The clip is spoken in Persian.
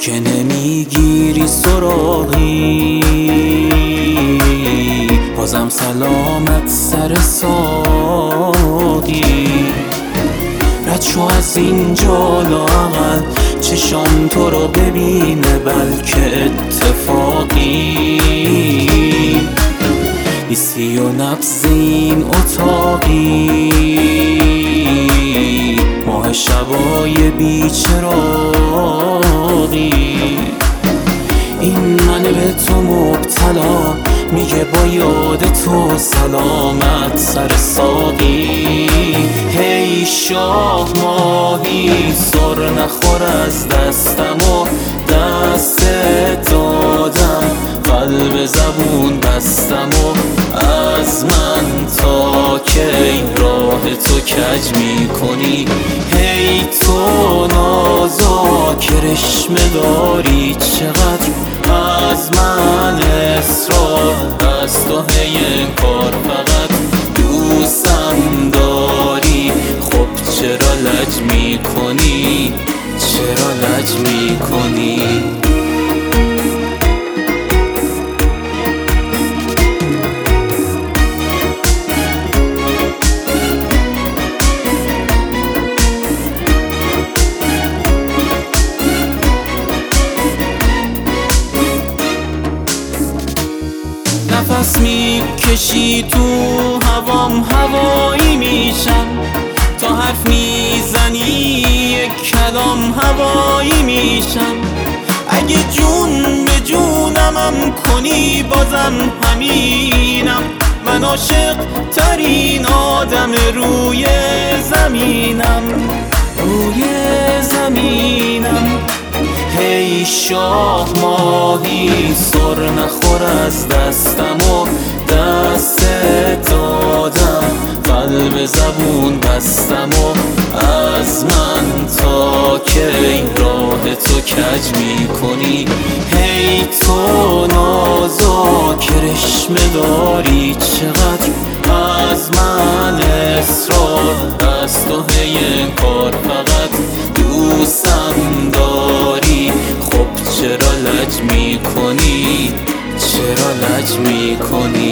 که نمیگیری سراغی، بازم سلامت سر ساقی. رد شو از اینجا لااقل چشام تو رو ببینه، بلکه اتفاقی نیستی و نبض این اتاقی. ماه شبای بیچراغی، این منه به تو مبتلا، میگه با یاد تو سلامت سر ساقی. هی شاه ماهی سر نخور از دستم و دست دادم، قلب زبون بستم و از من تا کی راه تو کج میکنی. هی تو نازا کرشمه داری چقدر از من اصرار، از تو هی انکار فقط دوستم داری. خب چرا لج میکنی، چرا لج میکنی؟ نفس میکشی تو هوام، هوایی میشم. تا حرف میزنی یک کلام هوایی میشم. اگه جون به جونمم کنی بازم همینم. من عاشق ترین آدم روی زمینم، روی زمینم. هی شاه ماهی سر نخور از دستم و دست دادم، قلب زبون بستم و از من تا کی راه تو کج میکنی. هی تو نازا کرشمه داری چقدر از من اصرار، از تو هی انکار فقط دوستم داری. خب چرا لج میکنی، چرا لج میکنی؟